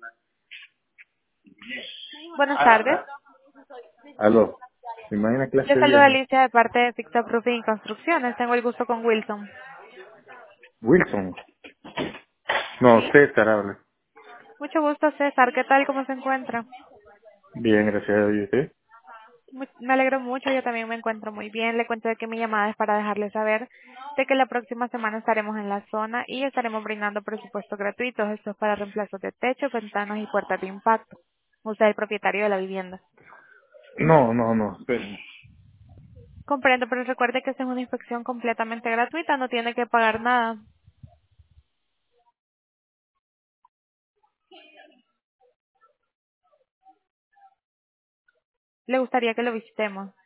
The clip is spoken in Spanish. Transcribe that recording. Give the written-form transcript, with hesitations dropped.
Buenas tardes. Aló. ¿Me imagina clase Le de saluda viernes? Alicia de parte de Fixa Proofing y Construcciones. Tengo el gusto con Wilson. Wilson. No, Sí. César habla. Mucho gusto, César. ¿Qué tal? ¿Cómo se encuentra? Bien, gracias a Dios. ¿Y usted? Me alegro mucho. Yo también me encuentro muy bien. Le cuento de que mi llamada es para dejarle saber de que la próxima semana estaremos en la zona y estaremos brindando presupuestos gratuitos. Esto es para reemplazos de techo, ventanas y puertas de impacto. Usted es el propietario de la vivienda. No, espérenme. Comprendo, pero recuerde que esta es una inspección completamente gratuita. No tiene que pagar nada. ¿Le gustaría que lo visitemos?